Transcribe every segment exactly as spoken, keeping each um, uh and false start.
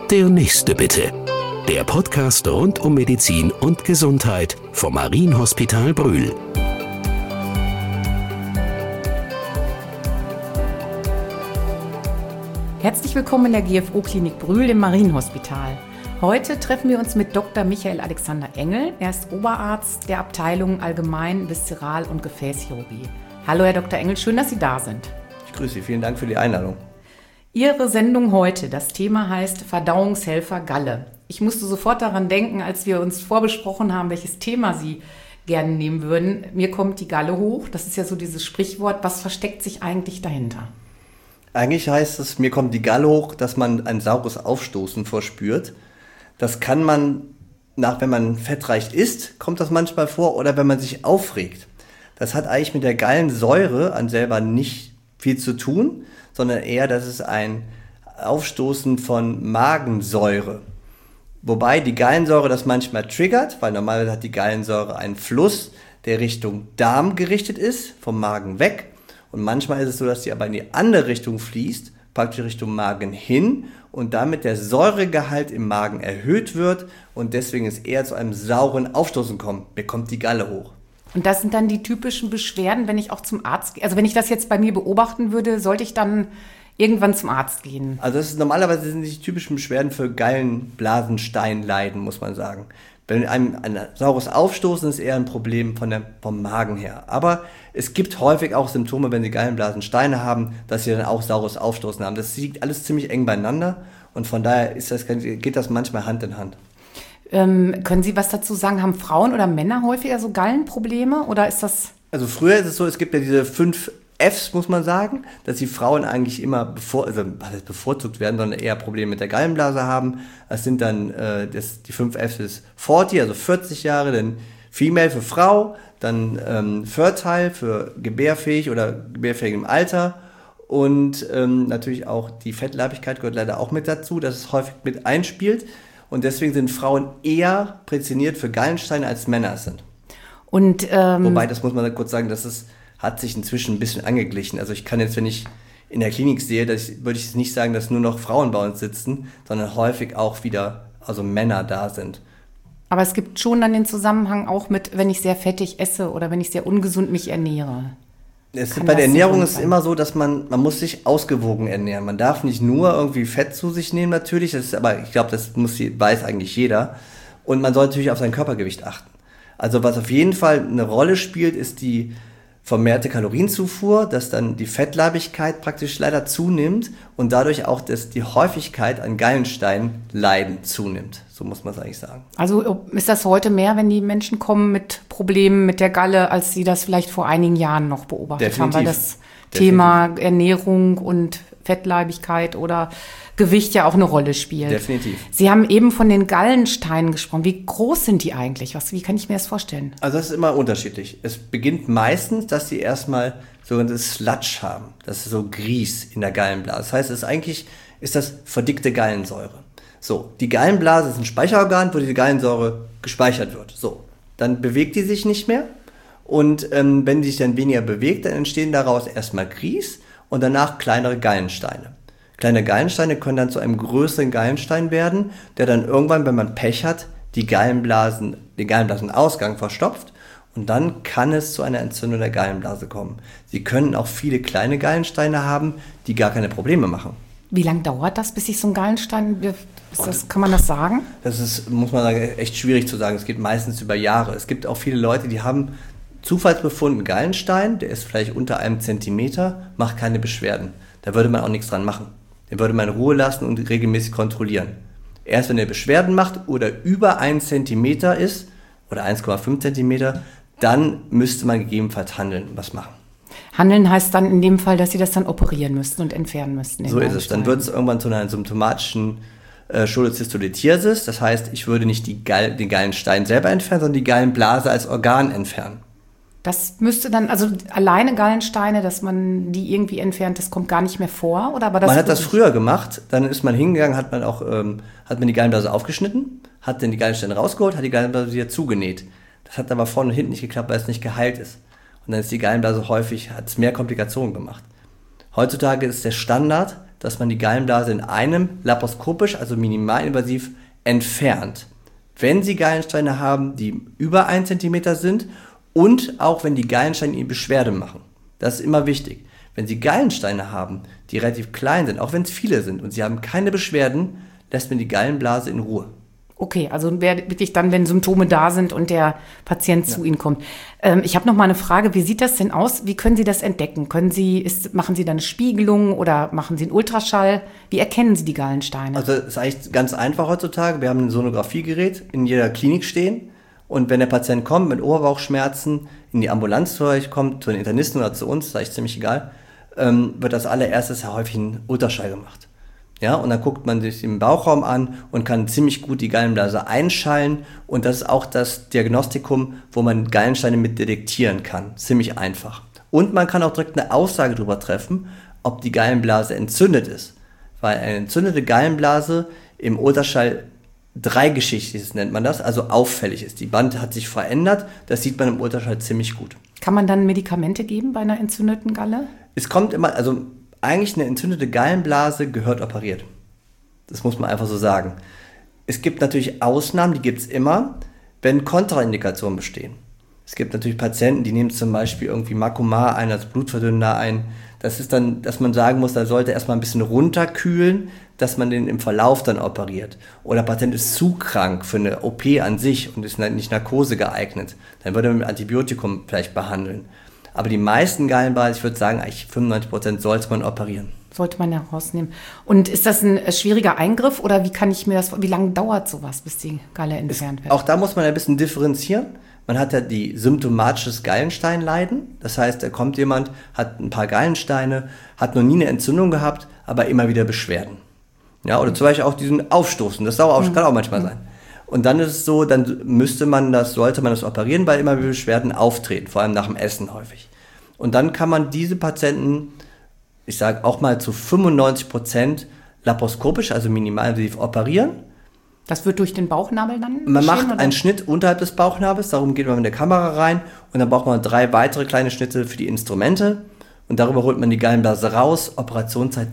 Der nächste bitte. Der Podcast rund um Medizin und Gesundheit vom Marienhospital Brühl. Herzlich willkommen in der G F O-Klinik Brühl im Marienhospital. Heute treffen wir uns mit Doktor Michael Alexander Engel. Er ist Oberarzt der Abteilung Allgemein-, Viszeral- und Gefäßchirurgie. Hallo Herr Doktor Engel, schön, dass Sie da sind. Ich grüße Sie, vielen Dank für die Einladung. Ihre Sendung heute, das Thema heißt Verdauungshelfer Galle. Ich musste sofort daran denken, als wir uns vorbesprochen haben, welches Thema Sie gerne nehmen würden. Mir kommt die Galle hoch, das ist ja so dieses Sprichwort. Was versteckt sich eigentlich dahinter? Eigentlich heißt es, mir kommt die Galle hoch, dass man ein saures Aufstoßen verspürt. Das kann man, nach, wenn man fettreich isst, kommt das manchmal vor, oder wenn man sich aufregt. Das hat eigentlich mit der Gallensäure an selber nicht viel zu tun, sondern eher, das ist ein Aufstoßen von Magensäure. Wobei die Gallensäure das manchmal triggert, weil normalerweise hat die Gallensäure einen Fluss, der Richtung Darm gerichtet ist, vom Magen weg. Und manchmal ist es so, dass die aber in die andere Richtung fließt, praktisch Richtung Magen hin, und damit der Säuregehalt im Magen erhöht wird und deswegen es eher zu einem sauren Aufstoßen kommt, bekommt die Galle hoch. Und das sind dann die typischen Beschwerden, wenn ich auch zum Arzt gehe. Also wenn ich das jetzt bei mir beobachten würde, sollte ich dann irgendwann zum Arzt gehen? Also das ist, normalerweise sind die typischen Beschwerden für Gallenblasensteinleiden, muss man sagen. Wenn einem ein saures Aufstoßen ist eher ein Problem von der, vom Magen her. Aber es gibt häufig auch Symptome, wenn Sie Gallenblasensteine haben, dass Sie dann auch saures Aufstoßen haben. Das liegt alles ziemlich eng beieinander und von daher ist das, geht das manchmal Hand in Hand. Ähm, können Sie was dazu sagen? Haben Frauen oder Männer häufiger so Gallenprobleme oder ist das? Also früher ist es so, es gibt ja diese fünf Fs, muss man sagen, dass die Frauen eigentlich immer bevor, also bevorzugt werden, sondern eher Probleme mit der Gallenblase haben. Das sind dann, äh, das, die fünf Fs ist vierzig, also vierzig Jahre, dann Female für Frau, dann ähm, Fertile für gebärfähig oder gebärfähig im Alter und ähm, natürlich auch die Fettleibigkeit gehört leider auch mit dazu, dass es häufig mit einspielt und deswegen sind Frauen eher prädestiniert für Gallensteine als Männer es sind. Und, ähm, Wobei, das muss man kurz sagen, das ist hat sich inzwischen ein bisschen angeglichen. Also ich kann jetzt, wenn ich in der Klinik sehe, dass ich, würde ich nicht sagen, dass nur noch Frauen bei uns sitzen, sondern häufig auch wieder also Männer da sind. Aber es gibt schon dann den Zusammenhang auch mit, wenn ich sehr fettig esse oder wenn ich sehr ungesund mich ernähre. Es bei der Ernährung ist es immer so, dass man, man muss sich ausgewogen ernähren. Man darf nicht nur irgendwie Fett zu sich nehmen natürlich, das ist, aber ich glaube, das muss, weiß eigentlich jeder. Und man soll natürlich auf sein Körpergewicht achten. Also was auf jeden Fall eine Rolle spielt, ist die vermehrte Kalorienzufuhr, dass dann die Fettleibigkeit praktisch leider zunimmt und dadurch auch dass die Häufigkeit an Gallensteinleiden zunimmt. So muss man es eigentlich sagen. Also ist das heute mehr, wenn die Menschen kommen mit Problemen mit der Galle, als sie das vielleicht vor einigen Jahren noch beobachtet Definitiv. haben? Weil das Definitiv. Thema Ernährung und Fettleibigkeit oder Gewicht ja auch eine Rolle spielt. Definitiv. Sie haben eben von den Gallensteinen gesprochen. Wie groß sind die eigentlich? Was, wie kann ich mir das vorstellen? Also das ist immer unterschiedlich. Es beginnt meistens, dass sie erstmal sogenanntes Sludge haben. Das ist so Grieß in der Gallenblase. Das heißt, es ist eigentlich ist das verdickte Gallensäure. So, die Gallenblase ist ein Speicherorgan, wo die Gallensäure gespeichert wird. So, dann bewegt die sich nicht mehr. Und ähm, wenn die sich dann weniger bewegt, dann entstehen daraus erstmal Grieß und danach kleinere Gallensteine. Kleine Gallensteine können dann zu einem größeren Gallenstein werden, der dann irgendwann, wenn man Pech hat, die Gallenblasen, den Gallenblasenausgang verstopft und dann kann es zu einer Entzündung der Gallenblase kommen. Sie können auch viele kleine Gallensteine haben, die gar keine Probleme machen. Wie lange dauert das, bis sich so ein Gallenstein, ist das, kann man das sagen? Das ist, muss man sagen, echt schwierig zu sagen. Es geht meistens über Jahre. Es gibt auch viele Leute, die haben Zufallsbefunden Gallenstein, der ist vielleicht unter einem Zentimeter, macht keine Beschwerden. Da würde man auch nichts dran machen. Den würde man in Ruhe lassen und regelmäßig kontrollieren. Erst wenn er Beschwerden macht oder über einen Zentimeter ist oder eins Komma fünf Zentimeter, dann müsste man gegebenenfalls handeln und was machen. Handeln heißt dann in dem Fall, dass Sie das dann operieren müssten und entfernen müssten. So ist es. Dann wird es irgendwann zu einer symptomatischen äh, Cholecystolithiasis. Das heißt, ich würde nicht die Gall- den Gallenstein selber entfernen, sondern die Gallenblase als Organ entfernen. Das müsste dann, also alleine Gallensteine, dass man die irgendwie entfernt, das kommt gar nicht mehr vor? Oder? Aber das man hat das früher gemacht, dann ist man hingegangen, hat man auch ähm, hat man die Gallenblase aufgeschnitten, hat dann die Gallensteine rausgeholt, hat die Gallenblase wieder zugenäht. Das hat aber vorne und hinten nicht geklappt, weil es nicht geheilt ist. Und dann ist die Gallenblase häufig, hat es mehr Komplikationen gemacht. Heutzutage ist der Standard, dass man die Gallenblase in einem laparoskopisch, also minimalinvasiv, entfernt. Wenn Sie Gallensteine haben, die über ein Zentimeter sind und auch wenn die Gallensteine Ihnen Beschwerde machen. Das ist immer wichtig. Wenn Sie Gallensteine haben, die relativ klein sind, auch wenn es viele sind und Sie haben keine Beschwerden, lässt man die Gallenblase in Ruhe. Okay, also wirklich dann, wenn Symptome da sind und der Patient ja. zu Ihnen kommt. Ähm, ich habe noch mal eine Frage, wie sieht das denn aus? Wie können Sie das entdecken? Können Sie, ist, machen Sie dann eine Spiegelung oder machen Sie einen Ultraschall? Wie erkennen Sie die Gallensteine? Also es ist eigentlich ganz einfach heutzutage. Wir haben ein Sonographiegerät in jeder Klinik stehen und wenn der Patient kommt mit Oberbauchschmerzen, in die Ambulanz zu euch kommt, zu den Internisten oder zu uns, ist eigentlich ziemlich egal, ähm, wird als allererstes häufig ein Ultraschall gemacht. Ja, und dann guckt man sich den Bauchraum an und kann ziemlich gut die Gallenblase einschallen. Und das ist auch das Diagnostikum, wo man Gallensteine mit detektieren kann. Ziemlich einfach. Und man kann auch direkt eine Aussage darüber treffen, ob die Gallenblase entzündet ist. Weil eine entzündete Gallenblase im Ultraschall dreigeschichtig ist, nennt man das, also auffällig ist. Die Wand hat sich verändert, das sieht man im Ultraschall ziemlich gut. Kann man dann Medikamente geben bei einer entzündeten Galle? Es kommt immer, also eigentlich eine entzündete Gallenblase gehört operiert. Das muss man einfach so sagen. Es gibt natürlich Ausnahmen, die gibt es immer, wenn Kontraindikationen bestehen. Es gibt natürlich Patienten, die nehmen zum Beispiel irgendwie Makomar ein als Blutverdünner ein. Das ist dann, dass man sagen muss, da sollte erstmal ein bisschen runterkühlen, dass man den im Verlauf dann operiert. Oder der Patient ist zu krank für eine O P an sich und ist nicht Narkose geeignet. Dann würde man mit Antibiotikum vielleicht behandeln. Aber die meisten Gallenblase, ich würde sagen, eigentlich fünfundneunzig Prozent sollte man operieren. Sollte man ja rausnehmen. Und ist das ein schwieriger Eingriff oder wie kann ich mir das, wie lange dauert sowas, bis die Galle entfernt wird? Auch da muss man ein bisschen differenzieren. Man hat ja die symptomatisches Gallensteinleiden. Das heißt, da kommt jemand, hat ein paar Gallensteine, hat noch nie eine Entzündung gehabt, aber immer wieder Beschwerden. Ja, oder zum Beispiel auch diesen Aufstoßen. Das auch, kann auch manchmal sein. Und dann ist es so, dann müsste man das, sollte man das operieren, weil immer wieder Beschwerden auftreten, vor allem nach dem Essen häufig. Und dann kann man diese Patienten, ich sage auch mal zu fünfundneunzig Prozent laparoskopisch, also minimalinvasiv operieren. Das wird durch den Bauchnabel dann Man macht oder? einen Schnitt unterhalb des Bauchnabels, darum geht man mit der Kamera rein und dann braucht man drei weitere kleine Schnitte für die Instrumente und darüber holt man die Gallenblase raus. Operationszeit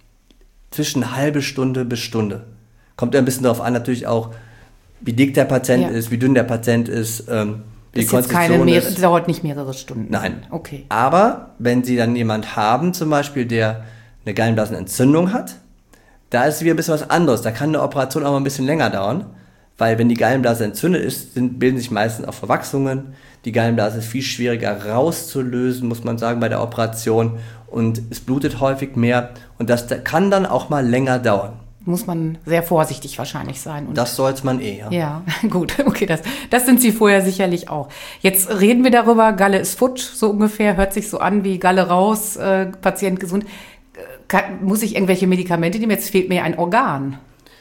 zwischen halbe Stunde bis Stunde. Kommt ja ein bisschen darauf an, natürlich auch, wie dick der Patient ja. ist, wie dünn der Patient ist, ähm, wie die Konstitution ist. Das dauert nicht mehrere Stunden. Nein. Okay. Aber wenn Sie dann jemanden haben, zum Beispiel, der eine Gallenblasenentzündung hat, da ist es wieder ein bisschen was anderes. Da kann eine Operation auch mal ein bisschen länger dauern, weil wenn die Gallenblase entzündet ist, sind, bilden sich meistens auch Verwachsungen. Die Gallenblase ist viel schwieriger rauszulösen, muss man sagen, bei der Operation. Und es blutet häufig mehr. Und das kann dann auch mal länger dauern. Muss man sehr vorsichtig wahrscheinlich sein. Und das sollte man eh, ja. Ja, gut, okay, das, das sind Sie vorher sicherlich auch. Jetzt reden wir darüber, Galle ist futsch, so ungefähr, hört sich so an wie Galle raus, äh, Patient gesund. Kann, muss ich irgendwelche Medikamente nehmen? Jetzt fehlt mir ein Organ.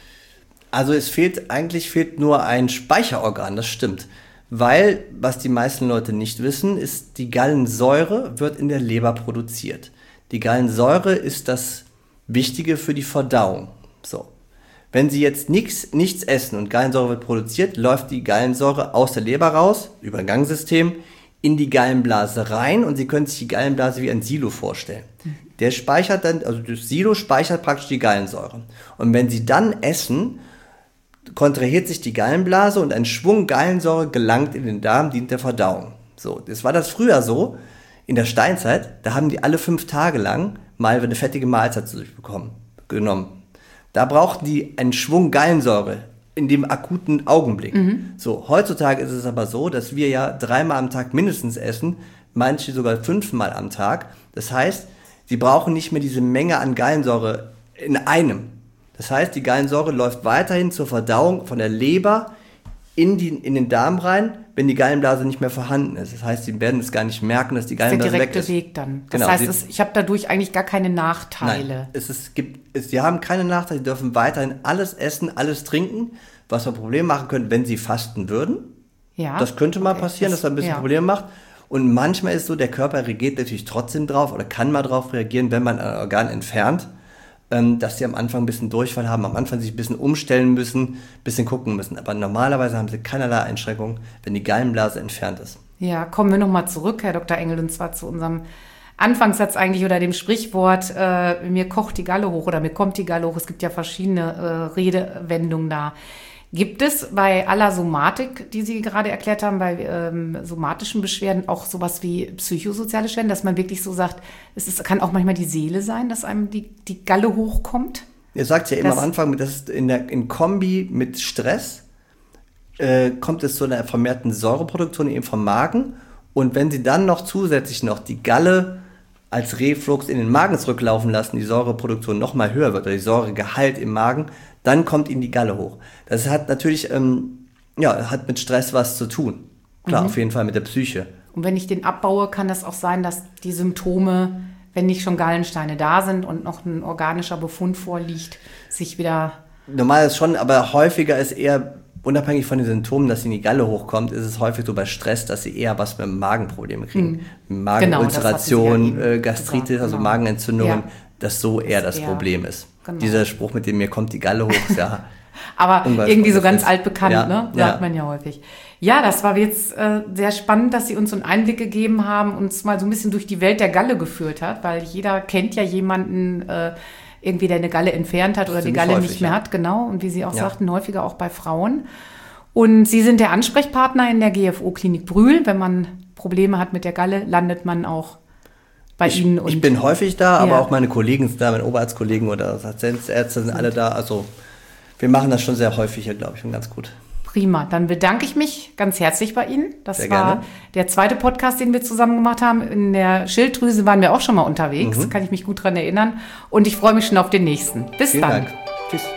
Also es fehlt, eigentlich fehlt nur ein Speicherorgan, das stimmt. Weil, was die meisten Leute nicht wissen, ist, die Gallensäure wird in der Leber produziert. Die Gallensäure ist das Wichtige für die Verdauung. So. Wenn Sie jetzt nix, nichts essen und Gallensäure wird produziert, läuft die Gallensäure aus der Leber raus, über ein Gangsystem, in die Gallenblase rein und Sie können sich die Gallenblase wie ein Silo vorstellen. Der speichert dann, also das Silo speichert praktisch die Gallensäure. Und wenn Sie dann essen, kontrahiert sich die Gallenblase und ein Schwung Gallensäure gelangt in den Darm, dient der Verdauung. So, das war das früher so, in der Steinzeit, da haben die alle fünf Tage lang mal eine fettige Mahlzeit zu sich bekommen, genommen. Da brauchten die einen Schwung Gallensäure in dem akuten Augenblick. Mhm. So, heutzutage ist es aber so, dass wir ja dreimal am Tag mindestens essen, manche sogar fünfmal am Tag. Das heißt, sie brauchen nicht mehr diese Menge an Gallensäure in einem. Das heißt, die Gallensäure läuft weiterhin zur Verdauung von der Leber in, die, in den Darm rein, wenn die Gallenblase nicht mehr vorhanden ist. Das heißt, sie werden es gar nicht merken, dass die Gallenblase weg ist. Der direkte Weg dann. Das genau, heißt, sie, es, ich habe dadurch eigentlich gar keine Nachteile. Nein, es ist, gibt, es, sie haben keine Nachteile, sie dürfen weiterhin alles essen, alles trinken, was ein Problem machen könnte, wenn sie fasten würden. Ja. Das könnte mal okay. passieren, das, dass er ein bisschen ja. Probleme macht. Und manchmal ist es so, der Körper reagiert natürlich trotzdem drauf oder kann mal drauf reagieren, wenn man ein Organ entfernt, ähm, dass sie am Anfang ein bisschen Durchfall haben, am Anfang sich ein bisschen umstellen müssen, ein bisschen gucken müssen. Aber normalerweise haben sie keinerlei Einschränkungen, wenn die Gallenblase entfernt ist. Ja, kommen wir nochmal zurück, Herr Doktor Engel, und zwar zu unserem Anfangssatz eigentlich oder dem Sprichwort, äh, mir kocht die Galle hoch oder mir kommt die Galle hoch. Es gibt ja verschiedene äh, Redewendungen da. Gibt es bei aller Somatik, die Sie gerade erklärt haben, bei ähm, somatischen Beschwerden auch sowas wie psychosoziale Beschwerden, dass man wirklich so sagt, es ist, kann auch manchmal die Seele sein, dass einem die, die Galle hochkommt? Ihr sagt ja immer Das- am Anfang, das ist in, der, in Kombi mit Stress äh, kommt es zu einer vermehrten Säureproduktion eben vom Magen. Und wenn Sie dann noch zusätzlich noch die Galle als Reflux in den Magen zurücklaufen lassen, die Säureproduktion noch mal höher wird oder die Säuregehalt im Magen, dann kommt Ihnen die Galle hoch. Das hat natürlich ähm, ja, hat mit Stress was zu tun. Klar, Mhm. auf jeden Fall mit der Psyche. Und wenn ich den abbaue, kann das auch sein, dass die Symptome, wenn nicht schon Gallensteine da sind und noch ein organischer Befund vorliegt, sich wieder... Normal ist schon, aber häufiger ist eher, unabhängig von den Symptomen, dass ihnen die Galle hochkommt, ist es häufig so bei Stress, dass sie eher was mit dem Magenprobleme kriegen. Genau, Magenulceration, das hatte sie ja äh, eben Gastritis, gesagt, also genau. Magenentzündungen, Ja. dass so eher das eher- Problem ist. genau. Dieser Spruch mit dem, mir kommt die Galle hoch, ist ja Aber Unbei- irgendwie so das ganz ist- altbekannt, ja, ne? ja. Sagt man ja häufig. Ja, das war jetzt äh, sehr spannend, dass Sie uns so einen Einblick gegeben haben, uns mal so ein bisschen durch die Welt der Galle geführt hat, weil jeder kennt ja jemanden äh, irgendwie, der eine Galle entfernt hat oder die Ziemlich Galle häufig, nicht mehr ja. hat, genau. Und wie Sie auch Ja. sagten, häufiger auch bei Frauen. Und Sie sind der Ansprechpartner in der G F O-Klinik Brühl. Wenn man Probleme hat mit der Galle, landet man auch bei Ich, Ihnen. Und ich bin häufig da, aber Ja. auch meine Kollegen sind da, meine Oberarztkollegen oder Assistenzärzte sind alle da. Also wir machen das schon sehr häufig hier, glaube ich, und ganz gut. Prima, dann bedanke ich mich ganz herzlich bei Ihnen. Das Sehr war gerne. der zweite Podcast, den wir zusammen gemacht haben. In der Schilddrüse waren wir auch schon mal unterwegs, Mhm. kann ich mich gut dran erinnern. Und ich freue mich schon auf den nächsten. Bis Vielen dann. Dank. Tschüss.